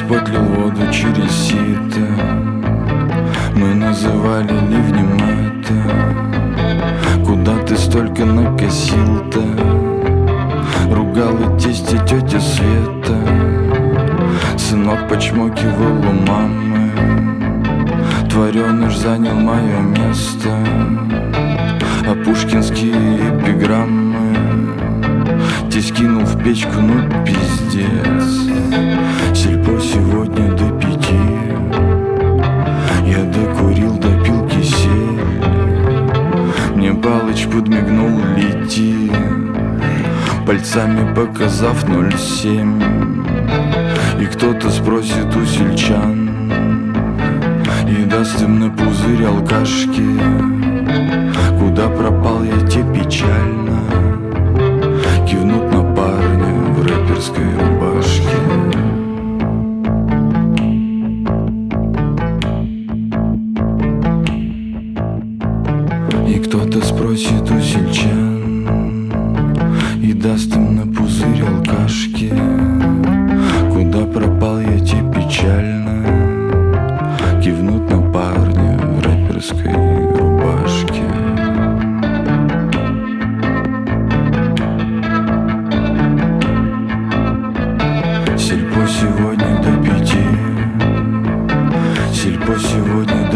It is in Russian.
подлил воду через сито. Мы называли ливнем это. Куда ты столько накосил-то? Ругала тесть и тетя Света. Сынок почмокивал у мамы. Твореныш занял мое место. А пушкинские эпиграммы тесть кинул в печку, ну пиздец. Сельпо сегодня до 5. Я докурил, допил кисель. Мне Палыч подмигнул: лети, пальцами показав 0,7. И кто-то спросит у сельчан и даст им на пузырь алкашки. Куда пропал я, те печально кивнут на парня в рэперской рубашке. И кто-то спросит у сельчан и даст им на пузырь алкашки. Куда пропал я, те печально кивнут на парня в рэперской рубашке. Сельпо сегодня до 5. Сельпо сегодня